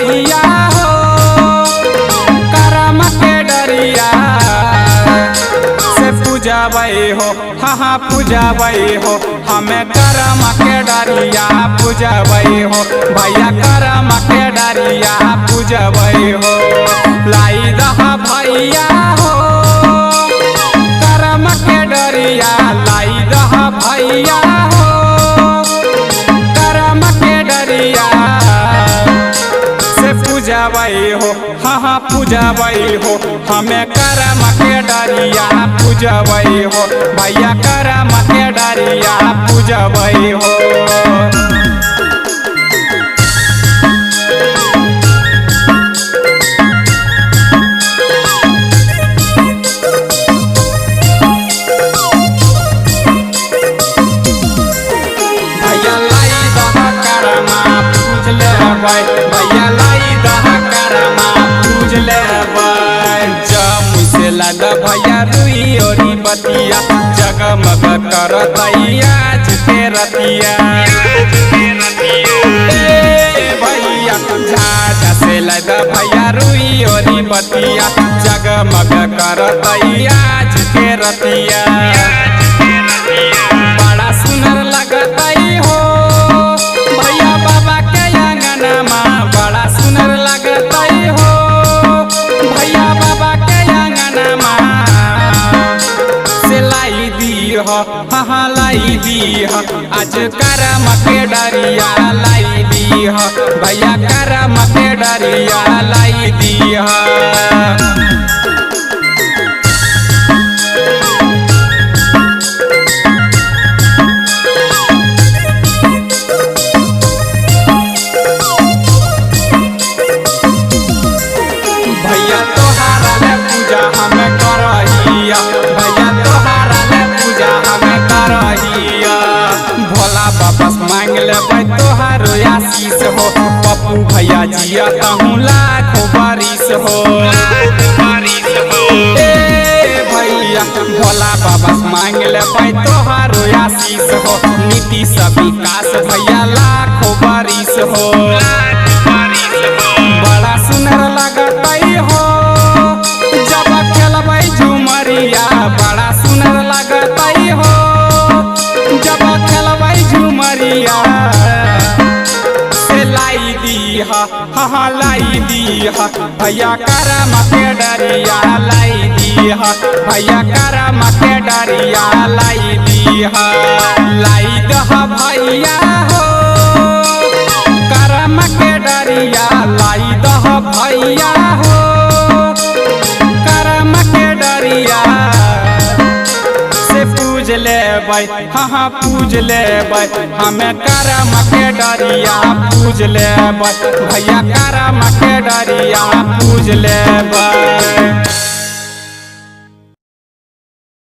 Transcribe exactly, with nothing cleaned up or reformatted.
भैया हो करम के डरिया से पूजबै हो, हाँ हाँ पूजबै हो, हमें करम के डरिया पूजबै हो भैया करम के डरिया पूजबै हो। लाई दह भैया हो करम के डरिया लाई दह भैया हो करम के डरिया से पूजबै हो, हाँ हाँ पूजबै हो, हमें करम के डरिया पूजबै हो भैया करम के डरिया पूजबै हो। भैया लाई दह करमा पूज लेबै जमुई से लग भैया रुई ओरी बतिया जगमग कर दैया के रतिया भैया झाझा से लग भैया रुई ओरी बतिया जगमग कर दैया के रतिया बड़ा सुंदर लगता हो भैया बाबा के बड़ा सुंदर लगता हो भैया बाबा के अंगनमा से लाई दी हो, हाँ हाँ लाई दी हो आज करम के डरिया लाई दी हो भैया करम के डरिया लाई दी हो। भैया तोहारा ले पूजा हमें करहिया भैया तोहारा ले पूजा हमें करहिया भोला बाबा मांग लेबै तोहार आशीष हो पप्पू भैया जिया कहूँ लाखों बारिश हो ए भैया भोला बाबा मांग लेबै तोहार आशीष हो नीतीश विकास भैया लाखों बारिश हो। बड़ा सुंदर लगता हो जब खेलबै झुमरिया बड़ा सुंदर लगता हो जब खेलबै झुमरिया से लाई दी हा, हाँ लाई दी हा भैया करम के डरिया लाई दी हा भैया करम के डरिया लाई दी हा। लाई दह भैया हो करम के डरिया लाई दह भैया हो करम के डरिया से पूज लेबै, हाँ हाँ पूज लेबै हमें करम के डरिया पूज लेबै भैया करम के डरिया पूज लेबै।